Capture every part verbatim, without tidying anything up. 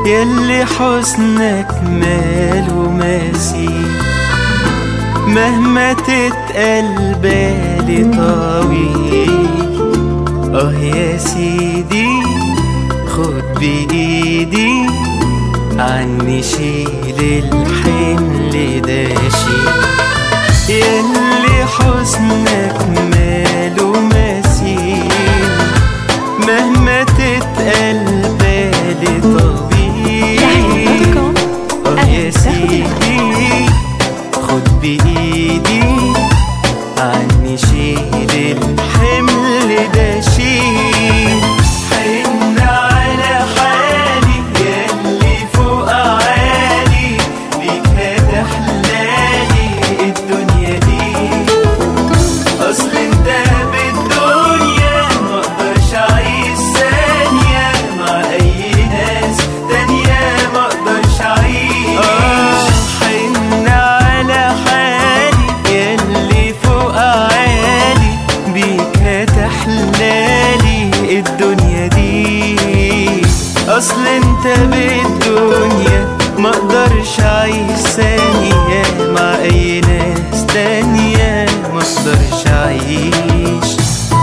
ياللي حسنك ماله مثيل، مهما تتقل بالي طويل. اه يا سيدي خد بإيدي عني شيل الحمل ده شيل، ياللي حسنك ماله مثيل، مهما تتقل بالي طويل. اه يا سيدي خد بإيدي عني شيل الحمل ده شيل. حن على حالي ياللي فوق عالي، بيك هتحلالي الدنيا دي. اصل انت بالدنيا مقدرش اعيش ثانية مع اي ناس تانية، مقدرش اعيش. اه حن على حالي ياللي فوق عالي، بيك هتحلالي الدنيا دي. اصل انت بالدنيا مقدرش اعيش ثانية مع اي ناس تانية، مقدرش اعيش.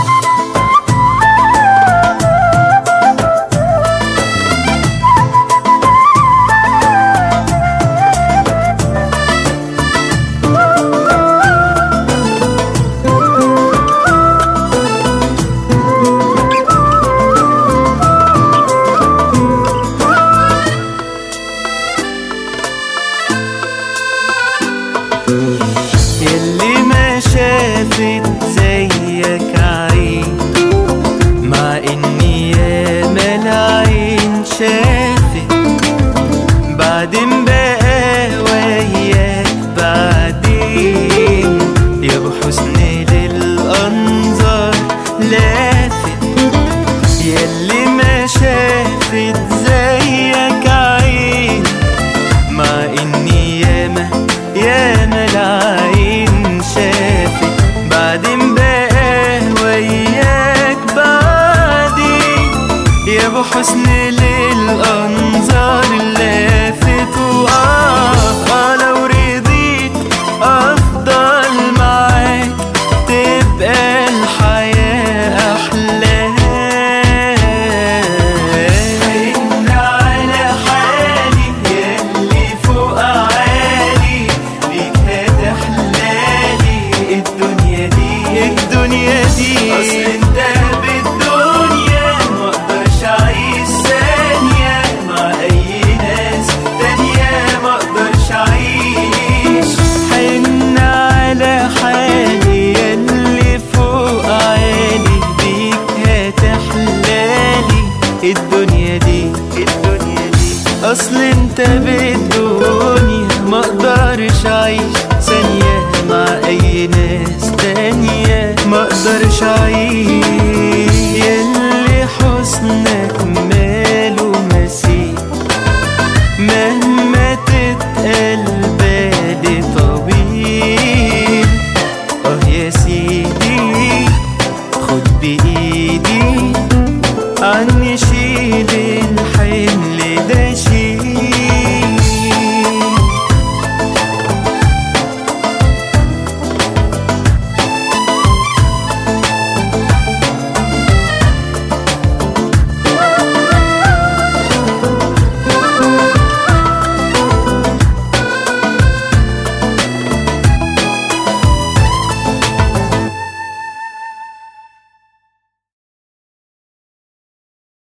ياللي ما شافت زيك عين، مع اني ياما العين شافت. بعدين بقى وياك بعدين يا ابو حسن للانظار لافت. ياللي ما شافت زيك عين، مع اني ياما ياما العين شافت. بعدين بقى وياك بعدين يا ابو حسن للانظار لافت. واه آه لو رضيت افضل معاك تبقى الحياة احلى. حن على حالي ياللي فوق عالي، بيك هتحلالي الدنيا دي الدنيا دي. اصل انت بالدنيا مقدرش اعيش ثانية مع اي ناس تانية، مقدرش اعيش. حن على حالي ياللي فوق عالي، بيك هتحلالي الدنيا دي الدنيا دي. اصل انت بالدنيا مقدرش اعيش ثانية مع اي ناس تانية، مقدرش اعيش.